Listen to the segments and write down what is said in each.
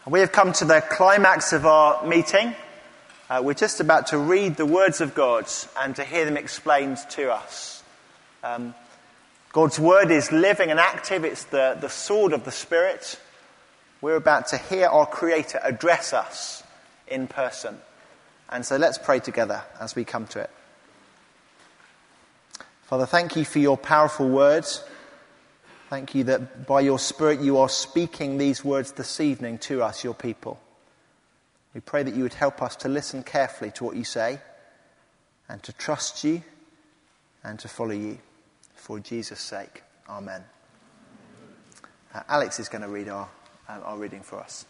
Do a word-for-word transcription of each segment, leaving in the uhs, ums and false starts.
We have come to the climax of our meeting. Uh, we're just about to read the words of God and to hear them explained to us. Um, God's word is living and active. It's the, the sword of the Spirit. We're about to hear our Creator address us in person. And so let's pray together as we come to it. Father, thank you for your powerful words. Thank you that by your Spirit you are speaking these words this evening to us, your people. We pray that you would help us to listen carefully to what you say and to trust you and to follow you. For Jesus' sake. Amen. Uh, Alex is going to read our, uh, our reading for us.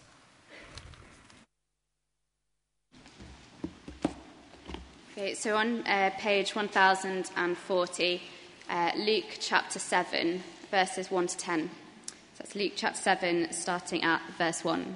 Okay, so on uh, page one thousand forty, uh, Luke chapter seven, verses one to ten. So that's Luke chapter seven, starting at verse one.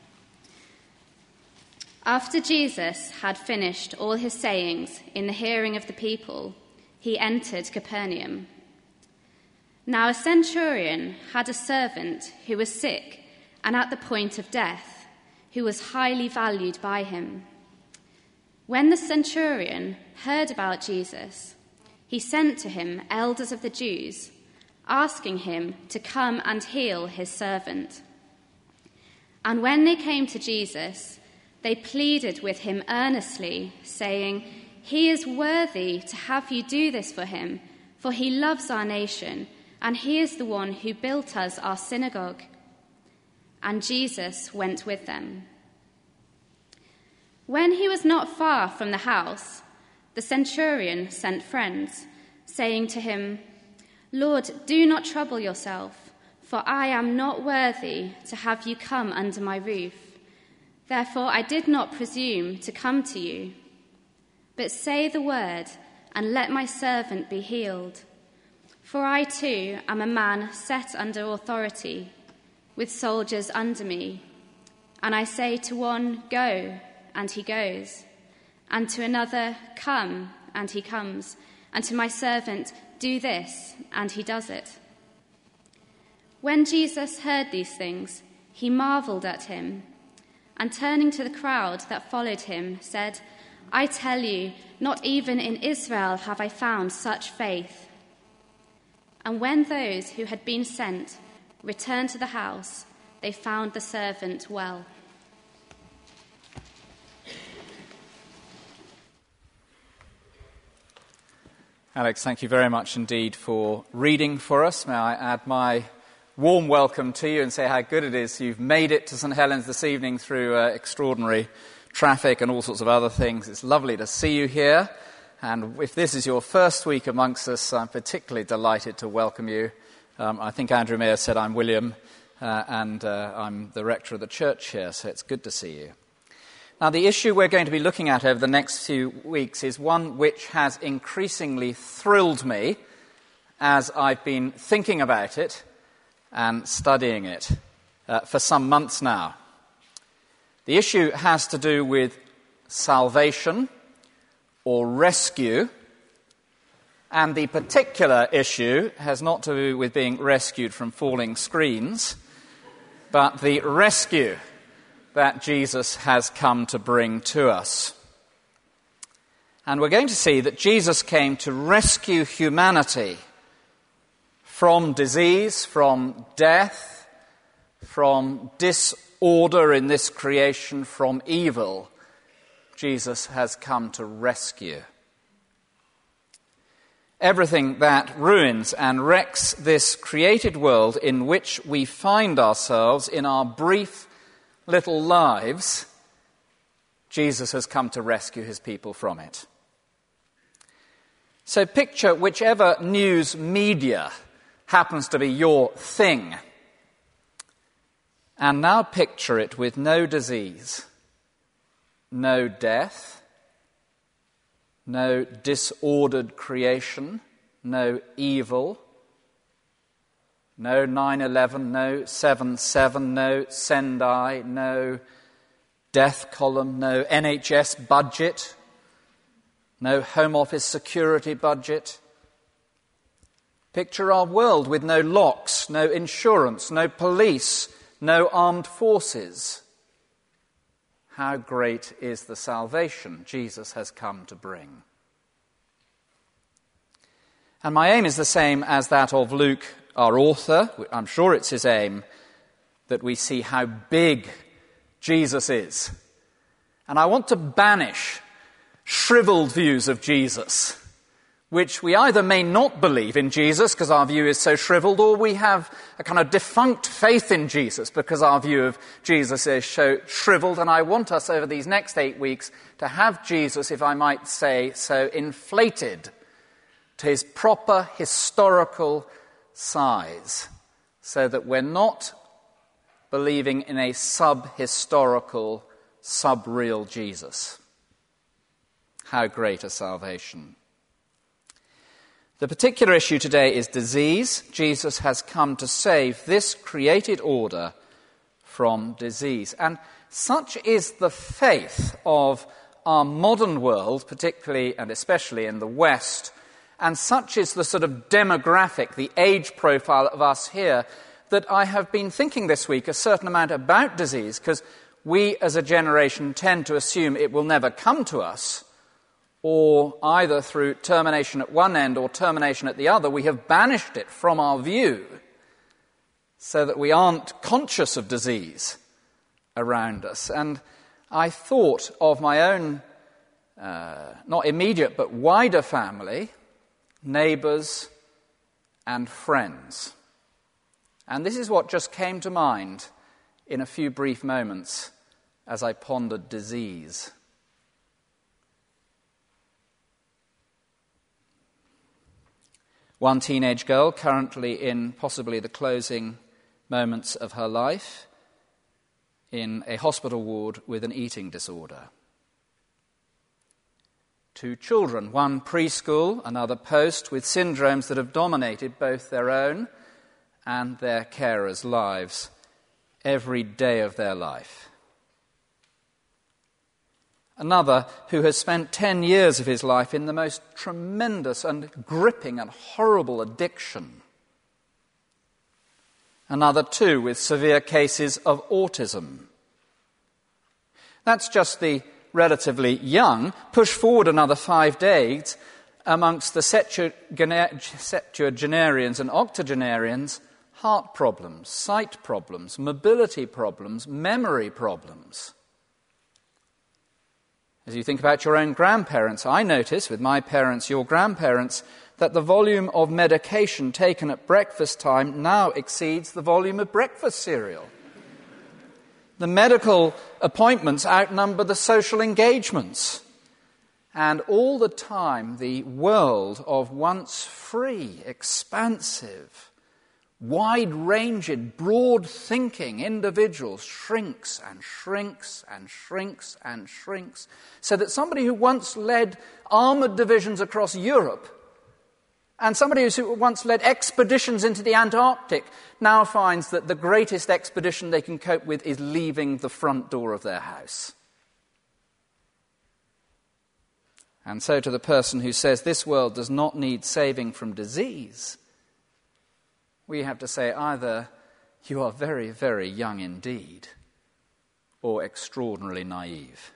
After Jesus had finished all his sayings in the hearing of the people, he entered Capernaum. Now a centurion had a servant who was sick and at the point of death, who was highly valued by him. When the centurion heard about Jesus, he sent to him elders of the Jews, asking him to come and heal his servant. And when they came to Jesus, they pleaded with him earnestly, saying, "He is worthy to have you do this for him, for he loves our nation, and he is the one who built us our synagogue." And Jesus went with them. When he was not far from the house, the centurion sent friends, saying to him, "Lord, do not trouble yourself, for I am not worthy to have you come under my roof. Therefore I did not presume to come to you. But say the word, and let my servant be healed. For I too am a man set under authority, with soldiers under me. And I say to one, 'Go,' and he goes, and to another, 'Come,' and he comes, and to my servant, 'Do this,' and he does it." When Jesus heard these things, he marveled at him, and turning to the crowd that followed him, said, "I tell you, not even in Israel have I found such faith." And when those who had been sent returned to the house, they found the servant well. Alex, thank you very much indeed for reading for us. May I add my warm welcome to you and say how good it is you've made it to St Helens this evening through uh, extraordinary traffic and all sorts of other things. It's lovely to see you here. And if this is your first week amongst us, I'm particularly delighted to welcome you. Um, I think Andrew may have said I'm William, uh, and uh, I'm the rector of the church here, so it's good to see you. Now, the issue we're going to be looking at over the next few weeks is one which has increasingly thrilled me as I've been thinking about it and studying it uh, for some months now. The issue has to do with salvation or rescue, and the particular issue has not to do with being rescued from falling screens, but the rescue that Jesus has come to bring to us. And we're going to see that Jesus came to rescue humanity from disease, from death, from disorder in this creation, from evil. Jesus has come to rescue. Everything that ruins and wrecks this created world in which we find ourselves in our brief little lives, Jesus has come to rescue his people from it. So picture whichever news media happens to be your thing, and now picture it with no disease, no death, no disordered creation, no evil, no nine eleven, no seven seven, no Sendai, no death column, no N H S budget, no Home Office security budget. Picture our world with no locks, no insurance, no police, no armed forces, How great is the salvation Jesus has come to bring. And my aim is the same as that of Luke, our author. I'm sure it's his aim that we see how big Jesus is. And I want to banish shriveled views of Jesus, which we either may not believe in Jesus because our view is so shriveled, or we have a kind of defunct faith in Jesus because our view of Jesus is so shriveled. And I want us over these next eight weeks to have Jesus, if I might say so, inflated to his proper historical size, so that we're not believing in a sub-historical, sub-real Jesus. How great a salvation. The particular issue today is disease. Jesus has come to save this created order from disease. And such is the faith of our modern world, particularly and especially in the West, and such is the sort of demographic, the age profile of us here, that I have been thinking this week a certain amount about disease, because we as a generation tend to assume it will never come to us, or either through termination at one end or termination at the other, we have banished it from our view so that we aren't conscious of disease around us. And I thought of my own, uh, not immediate but wider family, neighbours and friends. And this is what just came to mind in a few brief moments as I pondered disease. One teenage girl currently in possibly the closing moments of her life in a hospital ward with an eating disorder. Two children, one preschool, another post, with syndromes that have dominated both their own and their carers' lives every day of their life. Another who has spent ten years of his life in the most tremendous and gripping and horrible addiction. Another too with severe cases of autism. That's just the relatively young. Push forward another five days amongst the septuagenarians and octogenarians, heart problems, sight problems, mobility problems, memory problems. As you think about your own grandparents, I notice with my parents, your grandparents, that the volume of medication taken at breakfast time now exceeds the volume of breakfast cereal. The medical appointments outnumber the social engagements. And all the time, the world of once free, expansive, wide-ranged, broad-thinking individuals shrinks and shrinks and shrinks and shrinks, so that somebody who once led armoured divisions across Europe and somebody who once led expeditions into the Antarctic now finds that the greatest expedition they can cope with is leaving the front door of their house. And so to the person who says this world does not need saving from disease, we have to say either you are very, very young indeed, or extraordinarily naive.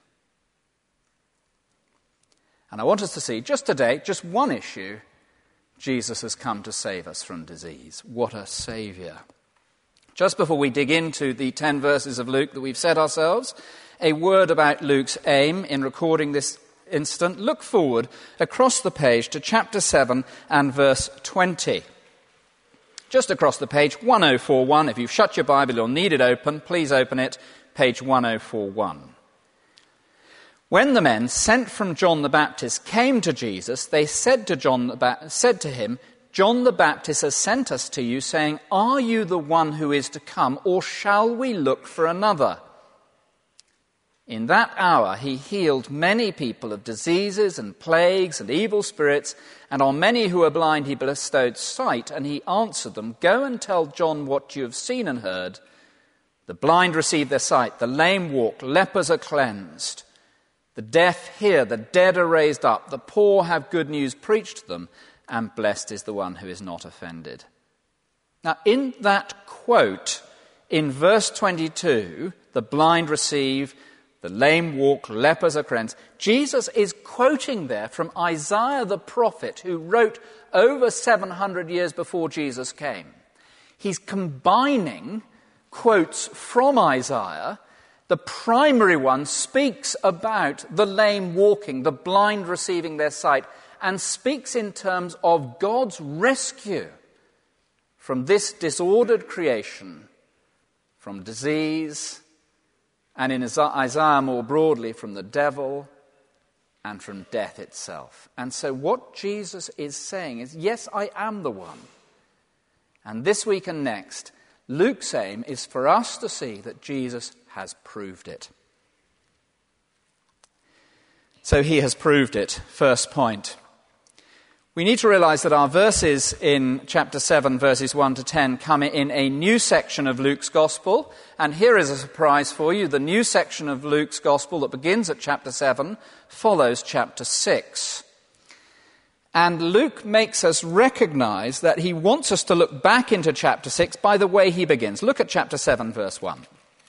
And I want us to see, just today, just one issue. Jesus has come to save us from disease. What a saviour. Just before we dig into the ten verses of Luke that we've set ourselves, a word about Luke's aim in recording this incident. Look forward across the page to chapter seven and verse twenty. Just across the page, one oh four one. If you've shut your Bible, you'll need it open. Please open it, page one oh four one. When the men sent from John the Baptist came to Jesus, they said to John the ba- said to him, "John the Baptist has sent us to you, saying, 'Are you the one who is to come, or shall we look for another?' In that hour he healed many people of diseases and plagues and evil spirits, and on many who were blind he bestowed sight, and he answered them, 'Go and tell John what you have seen and heard. The blind receive their sight, the lame walk, lepers are cleansed. The deaf hear, the dead are raised up, the poor have good news preached to them, and blessed is the one who is not offended.'" Now, in that quote, in verse twenty-two, the blind receive, The lame walk, lepers are cleansed. Jesus is quoting there from Isaiah the prophet, who wrote over seven hundred years before Jesus came. He's combining quotes from Isaiah. The primary one speaks about the lame walking, the blind receiving their sight, and speaks in terms of God's rescue from this disordered creation, from disease, and in Isaiah more broadly, from the devil and from death itself. And so what Jesus is saying is, yes, I am the one. And this week and next, Luke's aim is for us to see that Jesus has proved it. So he has proved it, first point. We need to realize that our verses in chapter seven, verses one to ten, come in a new section of Luke's Gospel. And here is a surprise for you. The new section of Luke's Gospel that begins at chapter seven follows chapter six. And Luke makes us recognize that he wants us to look back into chapter six by the way he begins. Look at chapter seven, verse one.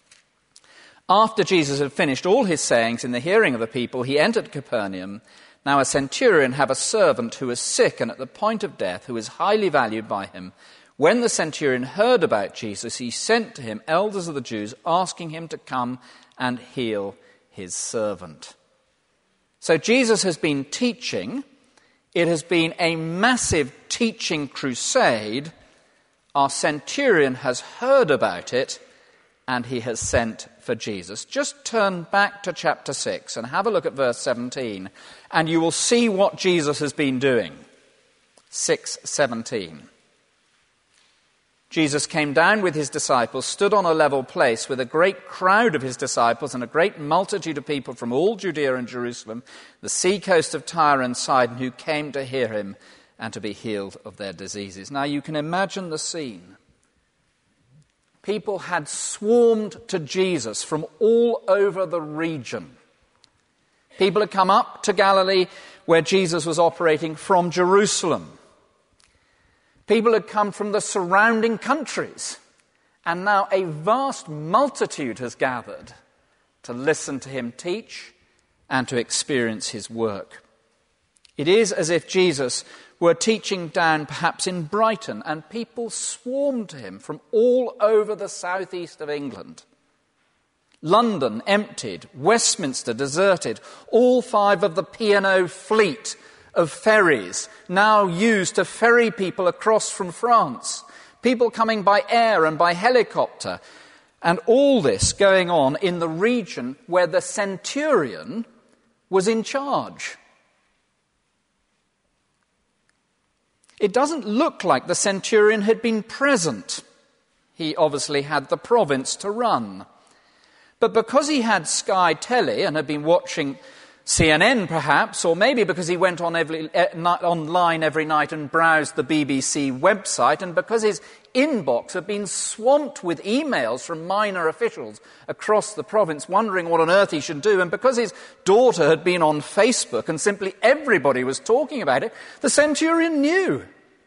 After Jesus had finished all his sayings in the hearing of the people, he entered Capernaum. Now a centurion had a servant who was sick and at the point of death, who was highly valued by him. When the centurion heard about Jesus, he sent to him elders of the Jews, asking him to come and heal his servant. So Jesus has been teaching. It has been a massive teaching crusade. Our centurion has heard about it, and he has sent for Jesus. Just turn back to chapter six and have a look at verse seventeen, and you will see what Jesus has been doing. six seventeen. Jesus came down with his disciples, stood on a level place with a great crowd of his disciples and a great multitude of people from all Judea and Jerusalem, the sea coast of Tyre and Sidon, who came to hear him and to be healed of their diseases. Now you can imagine the scene. People had swarmed to Jesus from all over the region. People had come up to Galilee, where Jesus was operating, from Jerusalem. People had come from the surrounding countries. And now a vast multitude has gathered to listen to him teach and to experience his work. It is as if Jesus were teaching down perhaps in Brighton, and people swarmed to him from all over the southeast of England. London emptied, Westminster deserted, all five of the P and O fleet of ferries now used to ferry people across from France, people coming by air and by helicopter, and all this going on in the region where the centurion was in charge. It doesn't look like the centurion had been present. He obviously had the province to run. But because he had Sky Telly and had been watching C N N perhaps, or maybe because he went on every, uh, online every night and browsed the B B C website, and because his inbox had been swamped with emails from minor officials across the province wondering what on earth he should do, and because his daughter had been on Facebook and simply everybody was talking about it, the centurion knew.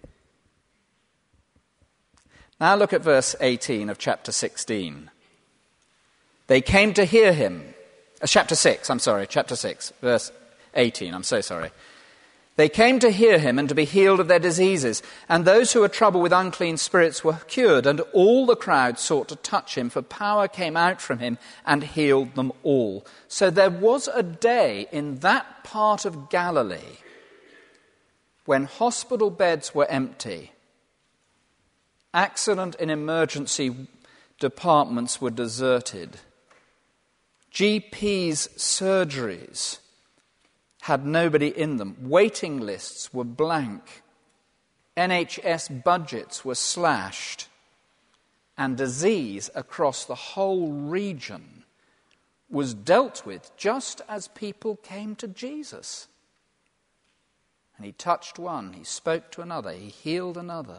Now look at verse eighteen of chapter sixteen. They came to hear him. Uh, chapter six, I'm sorry, chapter six, verse eighteen, I'm so sorry. They came to hear him and to be healed of their diseases, and those who were troubled with unclean spirits were cured, and all the crowd sought to touch him, for power came out from him and healed them all. So there was a day in that part of Galilee when hospital beds were empty, accident and emergency departments were deserted, G Ps' surgeries had nobody in them, waiting lists were blank, N H S budgets were slashed, and disease across the whole region was dealt with just as people came to Jesus. And he touched one, he spoke to another, he healed another.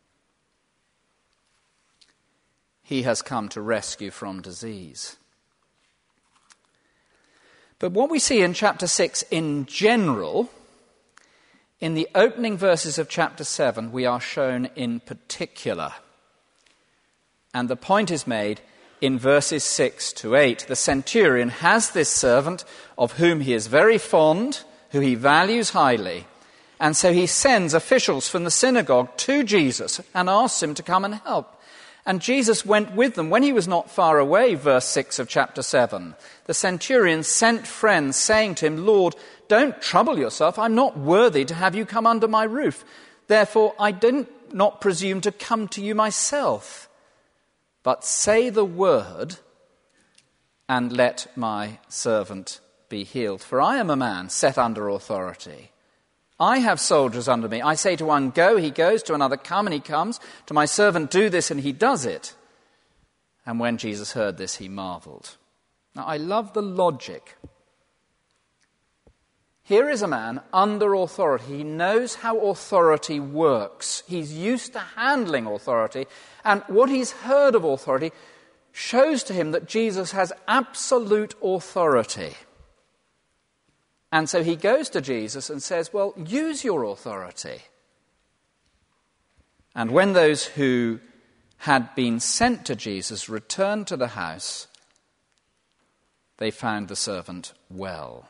He has come to rescue from disease. But what we see in chapter six in general, in the opening verses of chapter seven, we are shown in particular. And the point is made, in verses six to eight. The centurion has this servant of whom he is very fond, who he values highly, and so he sends officials from the synagogue to Jesus and asks him to come and help. And Jesus went with them when he was not far away, verse six of chapter seven. The centurion sent friends saying to him, "Lord, don't trouble yourself. I'm not worthy to have you come under my roof. Therefore, I did not presume to come to you myself. But say the word, and let my servant be healed. For I am a man set under authority. I have soldiers under me. I say to one, go, he goes, to another, come, and he comes. To my servant, do this, and he does it." And when Jesus heard this, he marveled. Now, I love the logic. Here is a man under authority. He knows how authority works. He's used to handling authority. And what he's heard of authority shows to him that Jesus has absolute authority. And so he goes to Jesus and says, well, use your authority. And when those who had been sent to Jesus returned to the house, they found the servant well.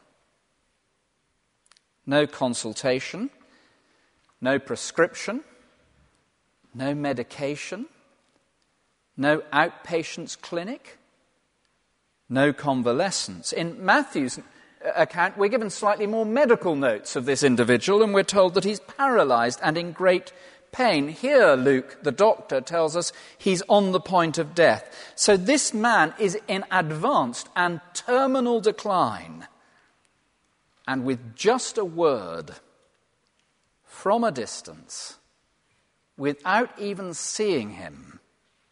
No consultation, no prescription, no medication, no outpatients clinic, no convalescence. In Matthew's account, we're given slightly more medical notes of this individual, and we're told that he's paralyzed and in great pain. Here, Luke, the doctor, tells us he's on the point of death. So this man is in advanced and terminal decline. And with just a word from a distance, without even seeing him,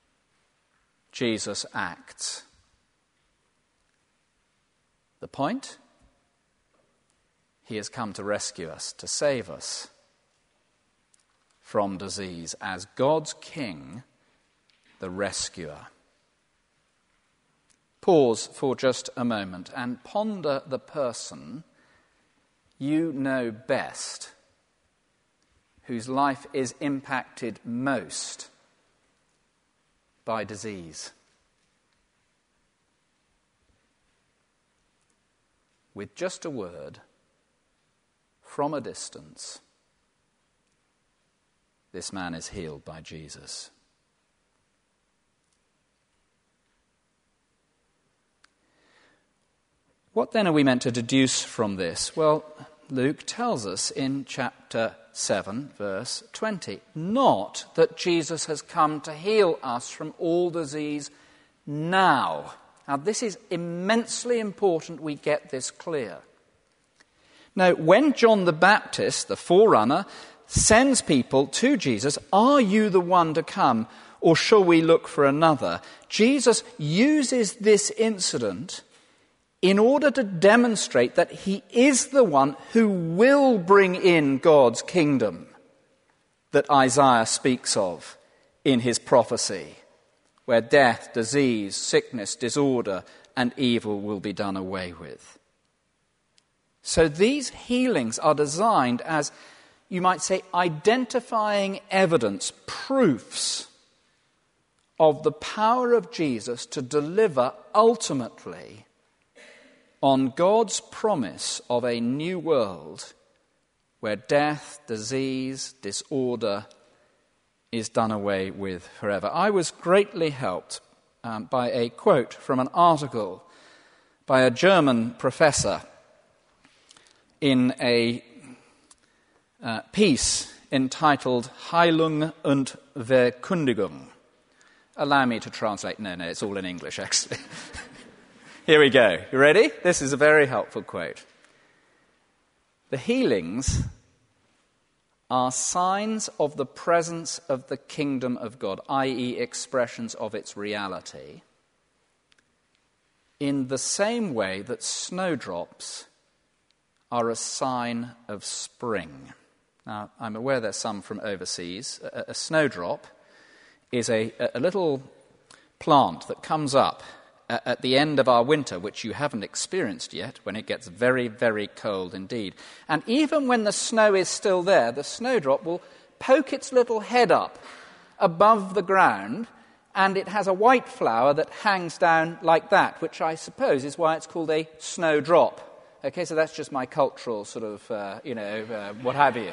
Jesus acts. The point? He has come to rescue us, to save us from disease as God's King, the rescuer. Pause for just a moment and ponder the person you know best, whose life is impacted most by disease. With just a word, from a distance, this man is healed by Jesus. What then are we meant to deduce from this? Well, Luke tells us in chapter seven, verse twenty, not that Jesus has come to heal us from all disease now. Now, this is immensely important we get this clear. Now, when John the Baptist, the forerunner, sends people to Jesus, "Are you the one to come, or shall we look for another?" Jesus uses this incident in order to demonstrate that he is the one who will bring in God's kingdom that Isaiah speaks of in his prophecy, where death, disease, sickness, disorder, and evil will be done away with. So these healings are designed as, you might say, identifying evidence, proofs of the power of Jesus to deliver ultimately on God's promise of a new world where death, disease, disorder is done away with forever. I was greatly helped um, by a quote from an article by a German professor in a uh, piece entitled Heilung und Verkündigung. Allow me to translate. No, no, it's all in English, actually. Here we go. You ready? This is a very helpful quote. The healings are signs of the presence of the kingdom of God, that is expressions of its reality, in the same way that snowdrops are a sign of spring. Now, I'm aware there's some from overseas. A, a snowdrop is a, a little plant that comes up at the end of our winter, which you haven't experienced yet, when it gets very, very cold indeed. And even when the snow is still there, the snowdrop will poke its little head up above the ground and it has a white flower that hangs down like that, which I suppose is why it's called a snowdrop. Okay, so that's just my cultural sort of, uh, you know, uh, what have you.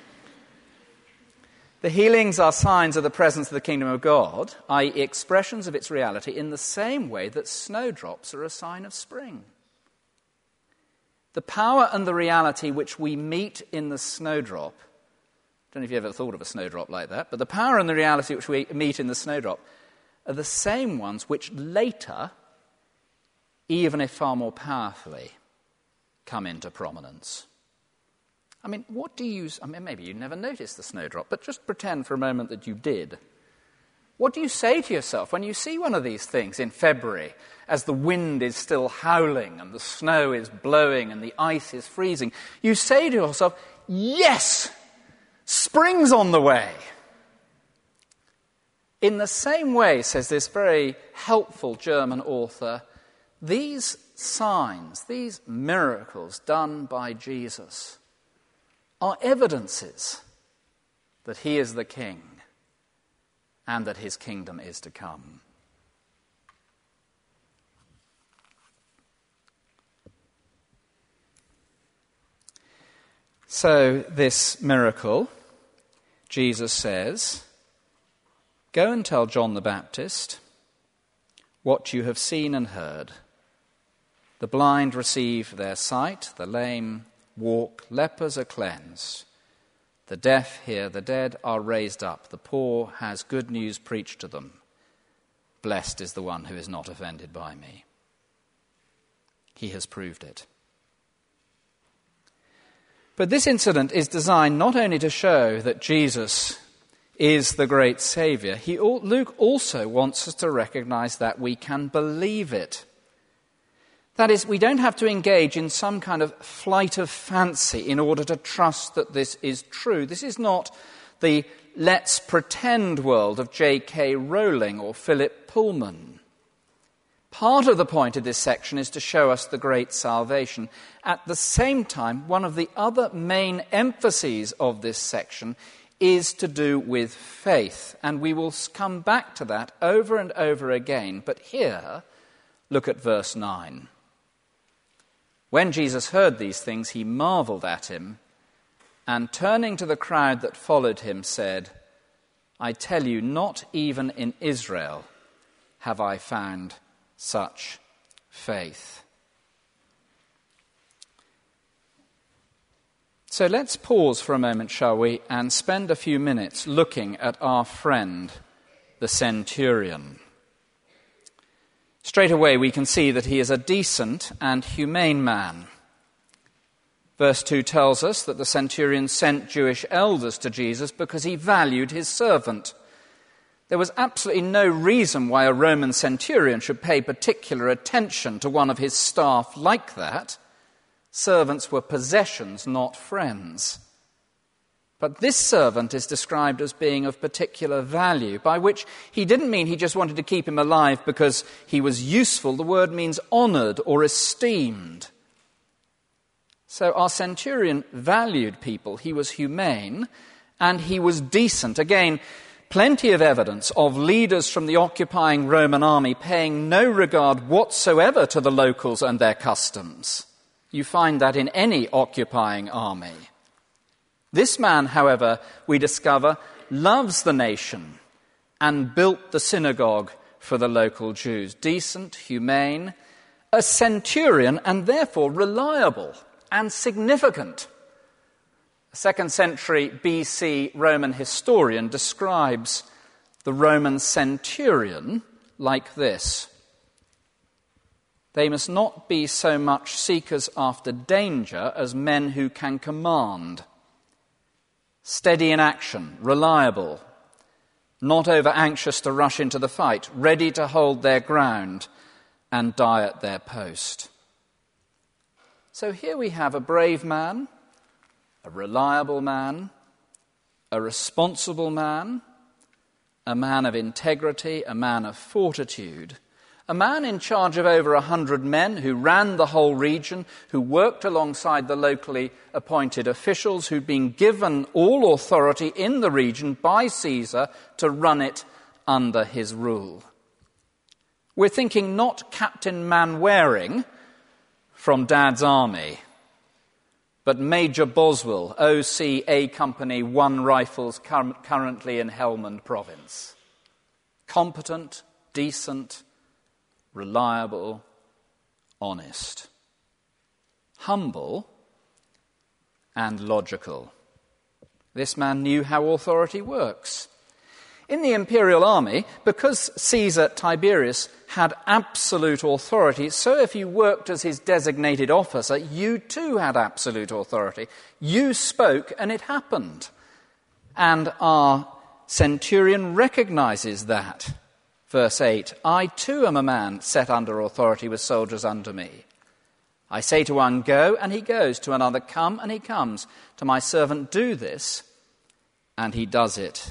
The healings are signs of the presence of the kingdom of God, that is expressions of its reality, in the same way that snowdrops are a sign of spring. The power and the reality which we meet in the snowdrop, I don't know if you've ever thought of a snowdrop like that, but the power and the reality which we meet in the snowdrop are the same ones which later, even if far more powerfully, come into prominence. I mean, what do you... I mean, maybe you never noticed the snowdrop, but just pretend for a moment that you did. What do you say to yourself when you see one of these things in February, as the wind is still howling and the snow is blowing and the ice is freezing? You say to yourself, yes, spring's on the way. In the same way, says this very helpful German author, these signs, these miracles done by Jesus are evidences that he is the king and that his kingdom is to come. So this miracle, Jesus says, go and tell John the Baptist what you have seen and heard. The blind receive their sight, the lame walk, lepers are cleansed, the deaf hear, the dead are raised up, the poor has good news preached to them. Blessed is the one who is not offended by me. He has proved it. But this incident is designed not only to show that Jesus is the great Saviour, he, Luke also wants us to recognize that we can believe it. That is, we don't have to engage in some kind of flight of fancy in order to trust that this is true. This is not the let's pretend world of J K Rowling or Philip Pullman. Part of the point of this section is to show us the great salvation. At the same time, one of the other main emphases of this section is to do with faith. And we will come back to that over and over again. But here, look at verse nine. When Jesus heard these things, he marveled at him, and turning to the crowd that followed him, said, I tell you, not even in Israel have I found such faith. So let's pause for a moment, shall we, and spend a few minutes looking at our friend, the centurion. Straight away we can see that he is a decent and humane man. Verse two tells us that the centurion sent Jewish elders to Jesus because he valued his servant. There was absolutely no reason why a Roman centurion should pay particular attention to one of his staff like that. Servants were possessions, not friends. But this servant is described as being of particular value, by which he didn't mean he just wanted to keep him alive because he was useful. The word means honoured or esteemed. So our centurion valued people. He was humane and he was decent. Again, plenty of evidence of leaders from the occupying Roman army paying no regard whatsoever to the locals and their customs. You find that in any occupying army. This man, however, we discover, loves the nation and built the synagogue for the local Jews. Decent, humane, a centurion, and therefore reliable and significant. A second century B C Roman historian describes the Roman centurion like this. They must not be so much seekers after danger as men who can command. Steady in action, reliable, not over anxious to rush into the fight, ready to hold their ground and die at their post. So here we have a brave man, a reliable man, a responsible man, a man of integrity, a man of fortitude, a man in charge of over a hundred men who ran the whole region, who worked alongside the locally appointed officials, who'd been given all authority in the region by Caesar to run it under his rule. We're thinking not Captain Manwaring from Dad's Army, but Major Boswell, O C A Company, one Rifles, cur- currently in Helmand Province. Competent, decent, reliable, honest. Humble and logical. This man knew how authority works. In the imperial army, because Caesar Tiberius had absolute authority, so if you worked as his designated officer, you too had absolute authority. You spoke and it happened. And our centurion recognizes that. Verse eight, I too am a man set under authority with soldiers under me. I say to one, go, and he goes. To another, come, and he comes. To my servant, do this, and he does it.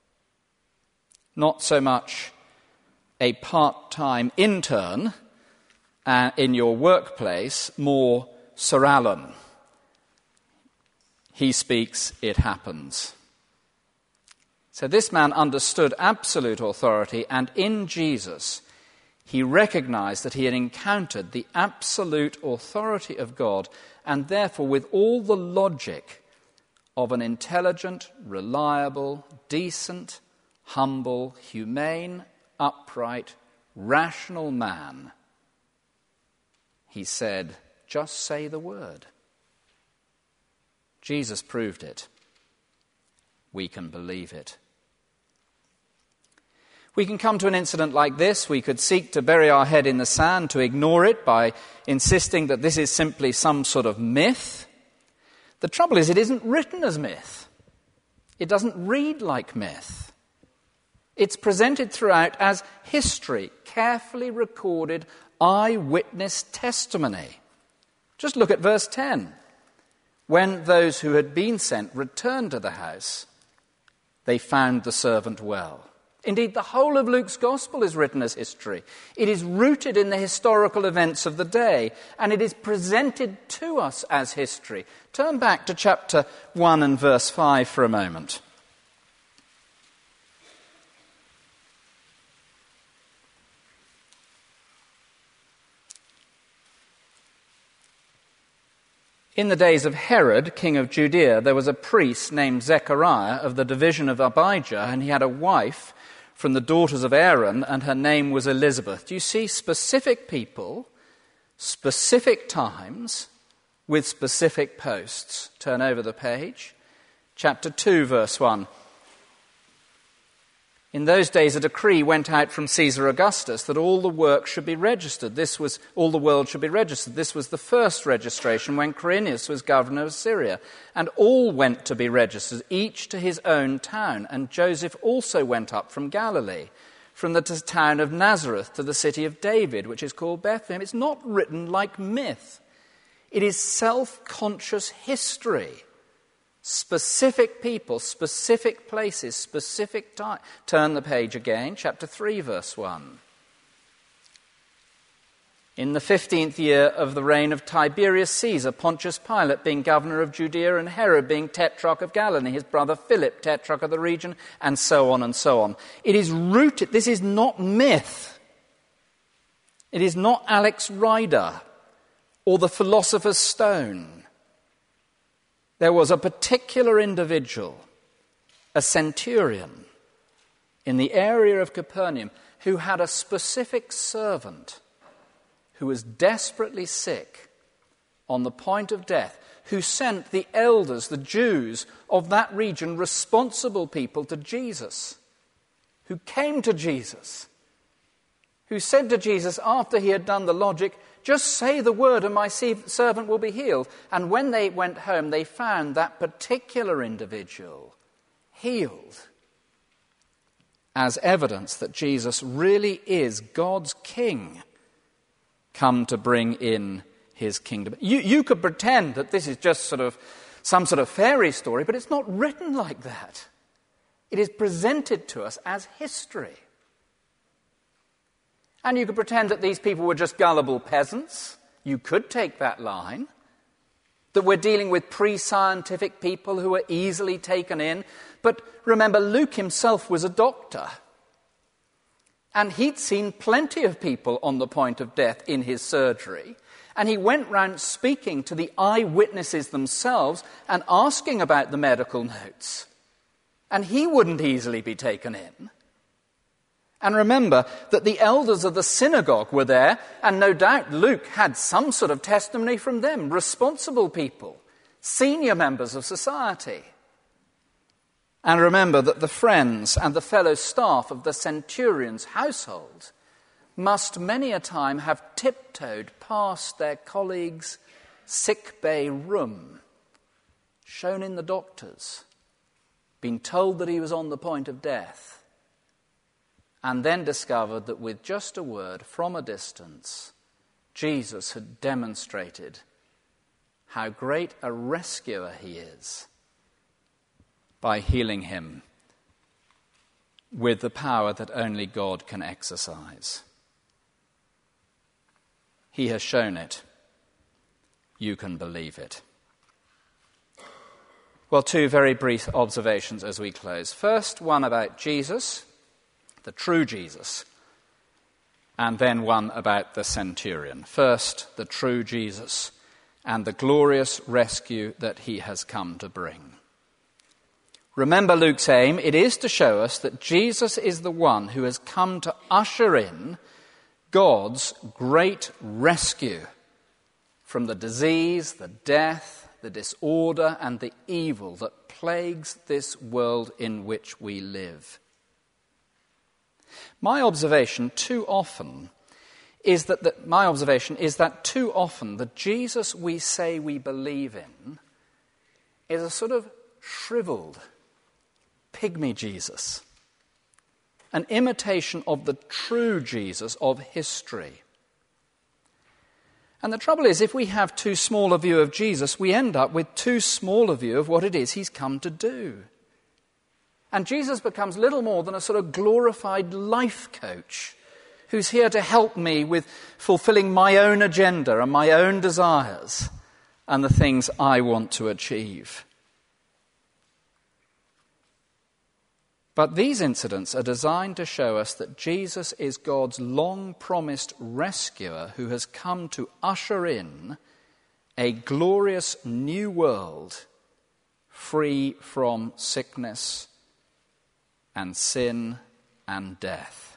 Not so much a part-time intern uh, in your workplace, more Sir Alan. He speaks, it happens. So this man understood absolute authority, and in Jesus, he recognized that he had encountered the absolute authority of God, and therefore with all the logic of an intelligent, reliable, decent, humble, humane, upright, rational man, he said, just say the word. Jesus proved it. We can believe it. We can come to an incident like this. We could seek to bury our head in the sand, to ignore it by insisting that this is simply some sort of myth. The trouble is, it isn't written as myth. It doesn't read like myth. It's presented throughout as history, carefully recorded eyewitness testimony. Just look at verse ten. When those who had been sent returned to the house, they found the servant well. Indeed, the whole of Luke's gospel is written as history. It is rooted in the historical events of the day, and it is presented to us as history. Turn back to chapter one and verse five for a moment. In the days of Herod, king of Judea, there was a priest named Zechariah of the division of Abijah, and he had a wife from the daughters of Aaron, and her name was Elizabeth. Do you see specific people, specific times, with specific posts? Turn over the page. Chapter two, verse one. In those days a decree went out from Caesar Augustus that all the work should be registered. This was, all the world should be registered. This was the first registration when Quirinius was governor of Syria. And all went to be registered, each to his own town. And Joseph also went up from Galilee, from the t- town of Nazareth to the city of David, which is called Bethlehem. It's not written like myth. It is self-conscious history. Specific people, specific places, specific time. Turn the page again, chapter three, verse one. In the fifteenth year of the reign of Tiberius Caesar, Pontius Pilate being governor of Judea, and Herod being tetrarch of Galilee, his brother Philip, tetrarch of the region, and so on and so on. It is rooted, this is not myth. It is not Alex Rider or the Philosopher's Stone. There was a particular individual, a centurion, in the area of Capernaum who had a specific servant who was desperately sick, on the point of death, who sent the elders, the Jews of that region, responsible people to Jesus, who came to Jesus, who said to Jesus after he had done the logic, just say the word and my servant will be healed. And when they went home, they found that particular individual healed as evidence that Jesus really is God's king, come to bring in his kingdom. You, you could pretend that this is just sort of some sort of fairy story, but it's not written like that. It is presented to us as history. And you could pretend that these people were just gullible peasants. You could take that line. That we're dealing with pre-scientific people who are easily taken in. But remember, Luke himself was a doctor. And he'd seen plenty of people on the point of death in his surgery. And he went round speaking to the eyewitnesses themselves and asking about the medical notes. And he wouldn't easily be taken in. And remember that the elders of the synagogue were there, and no doubt Luke had some sort of testimony from them, responsible people, senior members of society. And remember that the friends and the fellow staff of the centurion's household must many a time have tiptoed past their colleague's sick bay room, shown in the doctors, been told that he was on the point of death, and then discovered that with just a word from a distance, Jesus had demonstrated how great a rescuer he is by healing him with the power that only God can exercise. He has shown it. You can believe it. Well, two very brief observations as we close. First, one about Jesus, the true Jesus, and then one about the centurion. First, the true Jesus and the glorious rescue that he has come to bring. Remember Luke's aim, it is to show us that Jesus is the one who has come to usher in God's great rescue from the disease, the death, the disorder, and the evil that plagues this world in which we live. My observation too often is that, that my observation is that too often the Jesus we say we believe in is a sort of shriveled pygmy Jesus, an imitation of the true Jesus of history. And the trouble is, if we have too small a view of Jesus, we end up with too small a view of what it is he's come to do. And Jesus becomes little more than a sort of glorified life coach who's here to help me with fulfilling my own agenda and my own desires and the things I want to achieve. But these incidents are designed to show us that Jesus is God's long-promised rescuer who has come to usher in a glorious new world free from sickness and sin and death.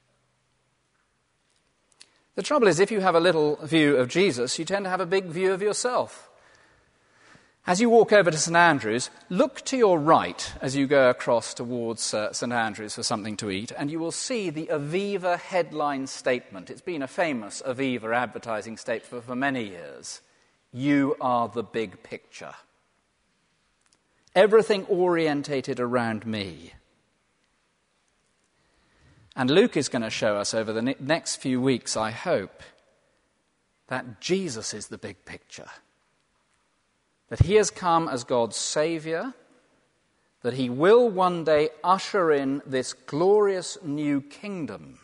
The trouble is, if you have a little view of Jesus, you tend to have a big view of yourself. As you walk over to St Andrews, look to your right as you go across towards uh, St Andrews for something to eat, and you will see the Aviva headline statement. It's been a famous Aviva advertising statement for, for many years. You are the big picture. Everything orientated around me. And Luke is going to show us over the ne- next few weeks, I hope, that Jesus is the big picture. That he has come as God's Saviour, that he will one day usher in this glorious new kingdom,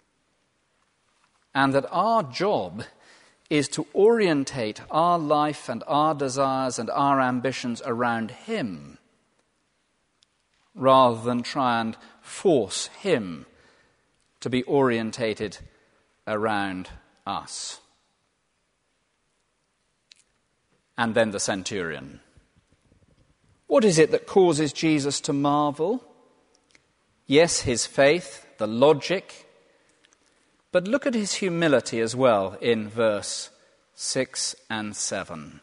and that our job is to orientate our life and our desires and our ambitions around him, rather than try and force him to be orientated around us. And then the centurion. What is it that causes Jesus to marvel? Yes, his faith, the logic, but look at his humility as well in verse six and seven.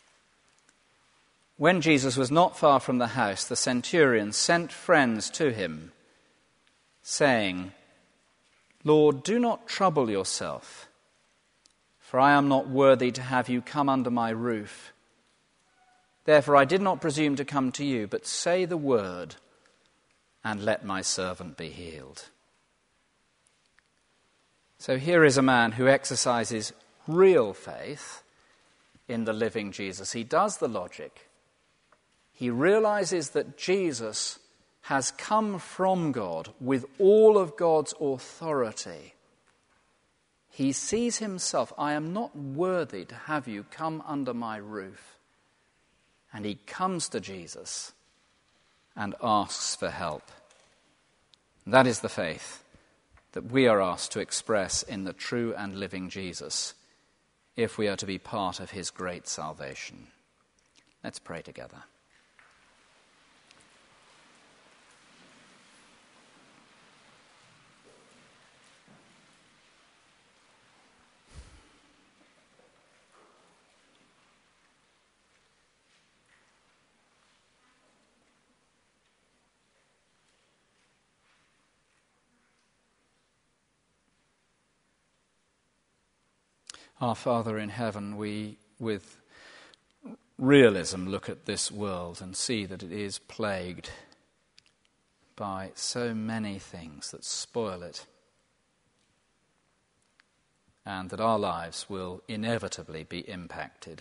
When Jesus was not far from the house, the centurion sent friends to him, saying, Lord, do not trouble yourself, for I am not worthy to have you come under my roof. Therefore I did not presume to come to you, but say the word, and let my servant be healed. So here is a man who exercises real faith in the living Jesus. He does the logic. He realizes that Jesus has come from God with all of God's authority. He sees himself, I am not worthy to have you come under my roof. And he comes to Jesus and asks for help. That is the faith that we are asked to express in the true and living Jesus if we are to be part of his great salvation. Let's pray together. Our Father in heaven, we, with realism, look at this world and see that it is plagued by so many things that spoil it, and that our lives will inevitably be impacted.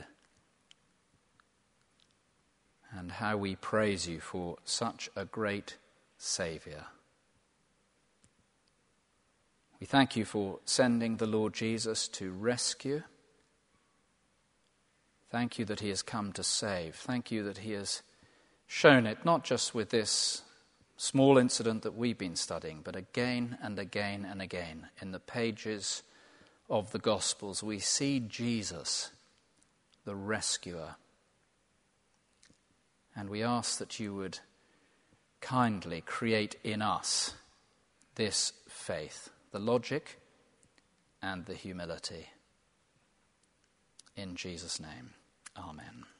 And how we praise you for such a great Saviour. We thank you for sending the Lord Jesus to rescue. Thank you that he has come to save. Thank you that he has shown it, not just with this small incident that we've been studying, but again and again and again in the pages of the Gospels, we see Jesus, the rescuer. And we ask that you would kindly create in us this faith, the logic and the humility. In Jesus' name, amen.